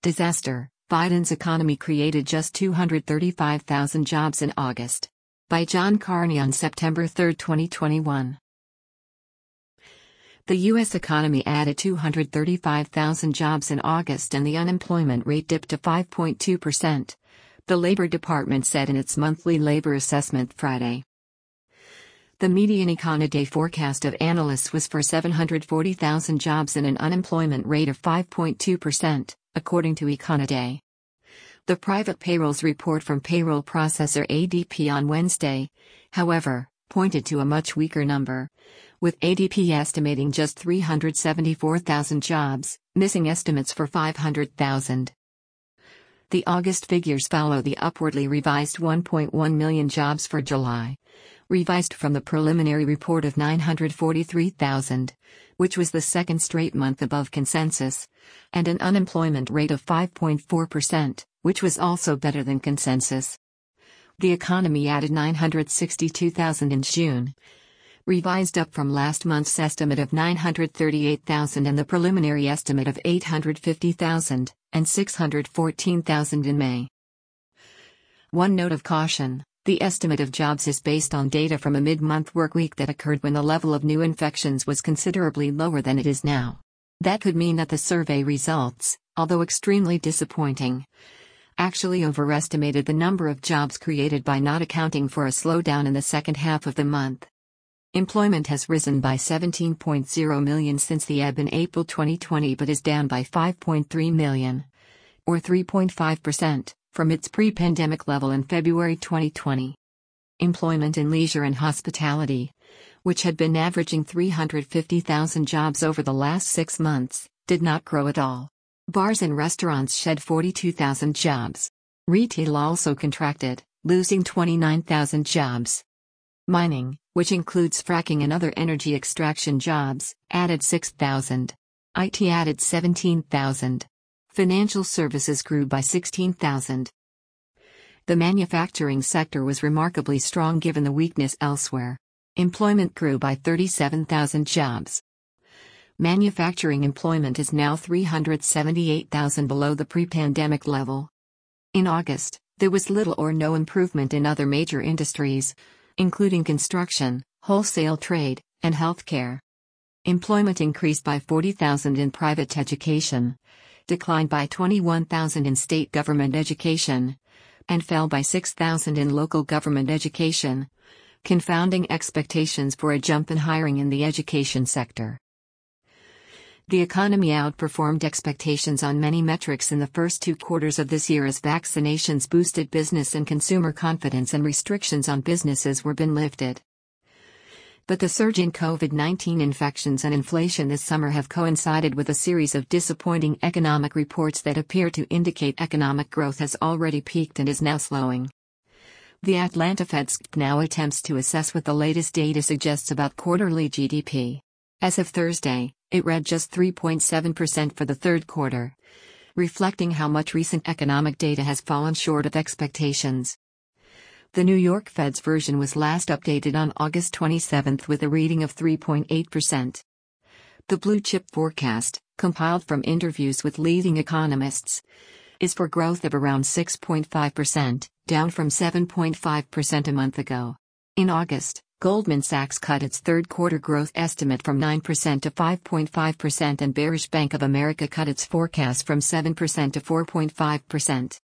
Disaster: Biden's economy created just 235,000 jobs in August. By John Carney on September 3, 2021. The U.S. economy added 235,000 jobs in August and the unemployment rate dipped to 5.2%, the Labor Department said in its monthly labor assessment Friday. The median Econoday forecast of analysts was for 740,000 jobs and an unemployment rate of 5.2%, according to Econoday. The private payrolls report from payroll processor ADP on Wednesday, however, pointed to a much weaker number, with ADP estimating just 374,000 jobs, missing estimates for 500,000. The August figures follow the upwardly revised 1.1 million jobs for July, revised from the preliminary report of 943,000, which was the second straight month above consensus, and an unemployment rate of 5.4%, which was also better than consensus. The economy added 962,000 in June, revised up from last month's estimate of 938,000 and the preliminary estimate of 850,000, and 614,000 in May. One note of caution: the estimate of jobs is based on data from a mid-month workweek that occurred when the level of new infections was considerably lower than it is now. That could mean that the survey results, although extremely disappointing, actually overestimated the number of jobs created by not accounting for a slowdown in the second half of the month. Employment has risen by 17.0 million since the ebb in April 2020 but is down by 5.3 million, or 3.5%, from its pre-pandemic level in February 2020. Employment in leisure and hospitality, which had been averaging 350,000 jobs over the last 6 months, did not grow at all. Bars and restaurants shed 42,000 jobs. Retail also contracted, losing 29,000 jobs. Mining, which includes fracking and other energy extraction jobs, added 6,000. IT added 17,000. Financial services grew by 16,000. The manufacturing sector was remarkably strong given the weakness elsewhere. Employment grew by 37,000 jobs. Manufacturing employment is now 378,000 below the pre-pandemic level. In August, there was little or no improvement in other major industries, including construction, wholesale trade, and healthcare. Employment increased by 40,000 in private education, declined by 21,000 in state government education, and fell by 6,000 in local government education, confounding expectations for a jump in hiring in the education sector. The economy outperformed expectations on many metrics in the first 2 quarters of this year as vaccinations boosted business and consumer confidence and restrictions on businesses were being lifted. But the surge in COVID-19 infections and inflation this summer have coincided with a series of disappointing economic reports that appear to indicate economic growth has already peaked and is now slowing. The Atlanta Fed now attempts to assess what the latest data suggests about quarterly GDP. As of Thursday, it read just 3.7% for the third quarter, reflecting how much recent economic data has fallen short of expectations. The New York Fed's version was last updated on August 27 with a reading of 3.8%. The blue chip forecast, compiled from interviews with leading economists, is for growth of around 6.5%, down from 7.5% a month ago. In August, Goldman Sachs cut its third-quarter growth estimate from 9% to 5.5% and bearish Bank of America cut its forecast from 7% to 4.5%.